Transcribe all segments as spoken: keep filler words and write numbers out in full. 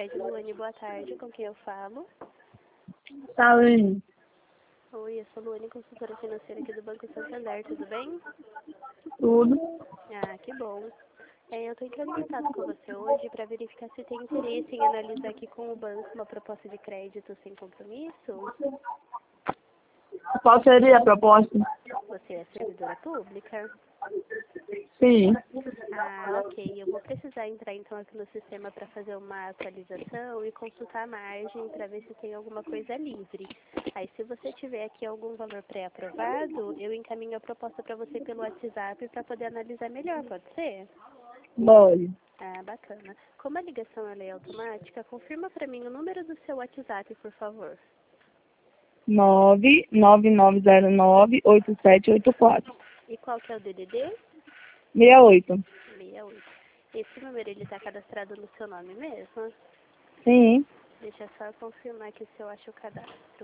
Cicred Luane, boa tarde. Com quem eu falo? Saúde. Oi, eu sou Luane, consultora financeira aqui do Banco Santander, tudo bem? Tudo. Ah, que bom. É, eu estou entrando em contato com você hoje para verificar se tem interesse em analisar aqui com o banco uma proposta de crédito sem compromisso. Qual seria a proposta? Você é servidora pública? Sim. Ah, ok. Eu vou precisar entrar então aqui no sistema para fazer uma atualização e consultar a margem para ver se tem alguma coisa livre. Aí, se você tiver aqui algum valor pré-aprovado, eu encaminho a proposta para você pelo WhatsApp para poder analisar melhor, pode ser? Pode. Ah, bacana. Como a ligação ela é automática, confirma para mim o número do seu WhatsApp, por favor. nove nove nove zero nove oito sete oito quatro. E qual que é o D D D? sessenta e oito. sessenta e oito. Esse número ele está cadastrado no seu nome mesmo? Sim. Deixa eu só confirmar aqui se eu acho o cadastro.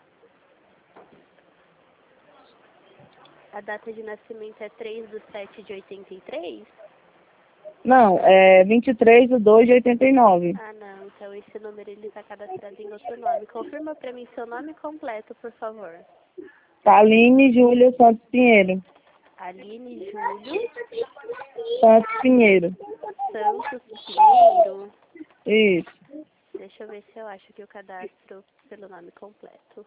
A data de nascimento é três de sete de oitenta e três? Não, é vinte e três de dois de oitenta e nove. Ah, não. Então esse número ele está cadastrado em outro nome. Confirma para mim seu nome completo, por favor. Taline Júlia Santos Pinheiro. Aline Júlio Santos Pinheiro. Santos Pinheiro. Isso. Deixa eu ver se eu acho aqui o cadastro pelo nome completo.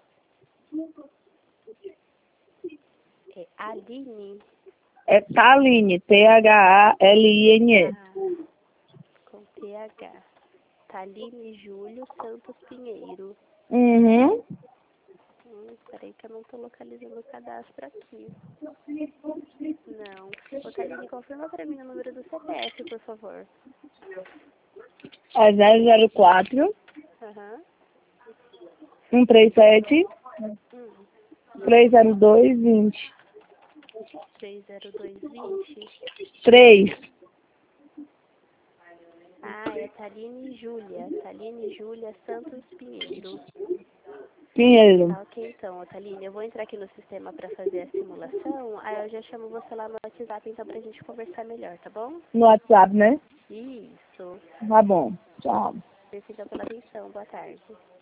É Aline. É Taline, T H A L I N E. Ah, com T H. Taline Júlio Santos Pinheiro. Uhum. Hum, peraí que eu não estou localizando o cadastro aqui. Não. Ô, Taline, confirma para mim o número do C P F, por favor. É zero zero quatro, Aham. um três sete, Hum. três zero dois, vinte. três zero dois vinte. três. Ah, é Taline Júlia. Taline Júlia Santos Pinheiro. Pinheiro. Tá ok, então, ô, Taline. Eu vou entrar aqui no sistema para fazer a simulação. Aí eu já chamo você lá no WhatsApp, então, pra gente conversar melhor, tá bom? No WhatsApp, né? Isso. Tá bom. Tchau. Obrigada pela atenção. Boa tarde.